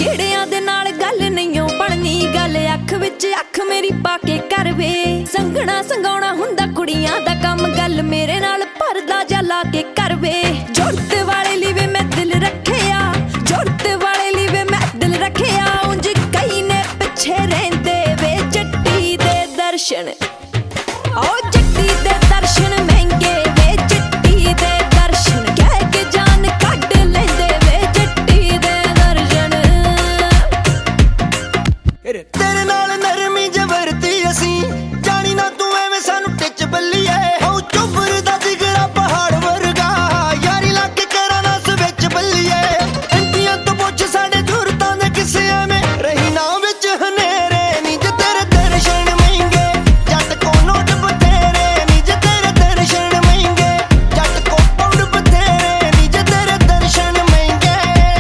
ਜਿਹੜਿਆਂ ਦੇ ਨਾਲ ਗੱਲ ਨਹੀਂ ਬਣਨੀ ਗੱਲ ਅੱਖ ਵਿੱਚ ਅੱਖ ਮੇਰੀ ਪਾ ਕੇ ਕਰ ਵੇ ਸੰਗਣਾ ਸੰਗਾਉਣਾ ਹੁੰਦਾ ਕੁੜੀਆਂ ਦਾ ਕੰਮ ਗੱਲ ਮੇਰੇ ਨਾਲ ਪਰਦਾ ਜਾ ਲਾ ਕੇ ਕਰ ਵੇ ਜੁਰਤ ਵਾਲੇ ਲਈ ਵੇ ਮੈਂ ਦਿਲ ਰੱਖਿਆ ਜੁਰਤ ਵਾਲੇ ਲਈ ਵੇ ਮੈਂ ਦਿਲ ਰੱਖਿਆ ਉਂਝ ਕਈ ਨੇ ਪਿੱਛੇ ਰਹਿੰਦੇ ਵੇ ਜੱਟੀ ਦੇ ਦਰਸ਼ਨ ਓ ਜੱਟੀ ਦੇ ਦਰਸ਼ਨ ਮਹਿੰਗੇ ਵੇ ਜੱਟੀ ਦੇ ਦਰਸ਼ਨ ਕਹਿ ਕੇ ਜਾਨ ਕੱਢ ਲੈਂਦੇ ਵੇ ਜੱਟੀ ਦੇ ਦਰਸ਼ਨ ਤੇਰੇ ਨਾਲ ਨਰਮੀ ਜਵਰਤੀ ਅਸੀਂ ਜਾਣੀ ਨਾ ਤੂੰ ਐਵੇਂ ਸਾਨੂੰ ਟਿੱਚ ਬੱਲੀਏ ਹੋ ਚੁੱਬਰ ਦਾ ਜਿਗਰਾ ਪਹਾੜ ਵਰਗਾ ਯਾਰੀ ਲਾ ਕੇ ਕਰਾਂ ਨਾ ਵਿੱਚ ਬੱਲੀਏ ਇੰਡੀਆਂ ਤੋਂ ਪੁੱਛ ਸਾਡੇ ਜ਼ਰੂਰਤਾਂ ਦੇ ਕਿਸੇ ਐਵੇਂ ਰਹੀ ਨਾ ਵਿੱਚ ਹਨੇਰੇ ਨੀ ਜੇ ਤੇਰੇ ਦਰਸ਼ਨ ਮਹਿੰਗੇ ਜੱਟ ਕੋ ਨੋਟ ਬਥੇਰੇ ਨੀ ਜੇ ਤੇਰੇ ਦਰਸ਼ਨ ਮਹਿੰਗੇ ਜੱਟ ਕੋ ਪਾਉਂਡ ਬਥੇਰੇ ਨੀ ਜੇ ਤੇਰੇ ਦਰਸ਼ਨ ਮਹਿੰਗੇ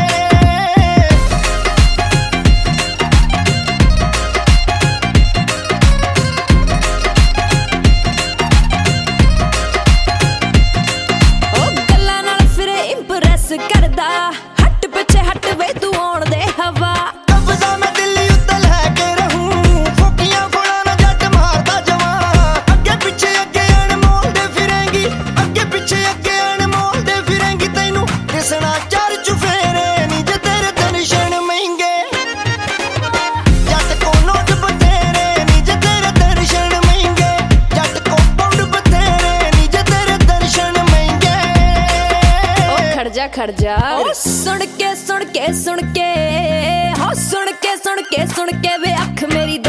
ਕਰਦਾ ਹੱਟ ਪਿੱਛੇ ਹੱਟ ਵੇ ਤੂੰ ਆਉਣ ਦੇ ਹਵਾ ਕਬਜ਼ਾ ਮੈਂ ਦਿੱਲੀ ਉੱਤੇ ਲੈ ਕੇ ਰਹੂੰ ਫੋਕੀਆਂ ਫੋੜਾ ਨਾ ਜੱਟ ਮਾਰਦਾ ਜਵਾਂ ਅੱਗੇ ਪਿੱਛੇ ਅੱਗੇ ਅਣਮੋਲ ਦੇ ਫਿਰੇਂਗੀ ਅੱਗੇ ਪਿੱਛੇ ਅੱਗੇ ਅਣਮੋਲ ਦੇ ਫਿਰੇਂਗੀ ਤੈਨੂੰ ਦਿਸਣਾ ਚਾਰ ਚੁਫੇਰੇ ਨੀ ਜੇ ਤੇਰੇ ਦਰਸ਼ਨ ਮਹਿੰਗੇ ਜੱਟ ਕੋ ਨੋਟ ਬਥੇਰੇ ਨੀ ਜੇ ਤੇਰੇ ਦਰਸ਼ਨ ਮਹਿੰਗੇ ਜੱਟ ਕੋ ਪਾਉਂਡ ਬਥੇਰੇ ਨੀ ਜੇ ਤੇਰੇ ਦਰਸ਼ਨ ਮਹਿੰਗੇ ਓ ਖੜ ਜਾ ਓ ਸੁਣ ਕੇ ਸੁਣ ਕੇ ਸੁਣ ਕੇ ਹੋ ਸੁਣ ਕੇ ਵੇ ਅੱਖ ਮੇਰੀ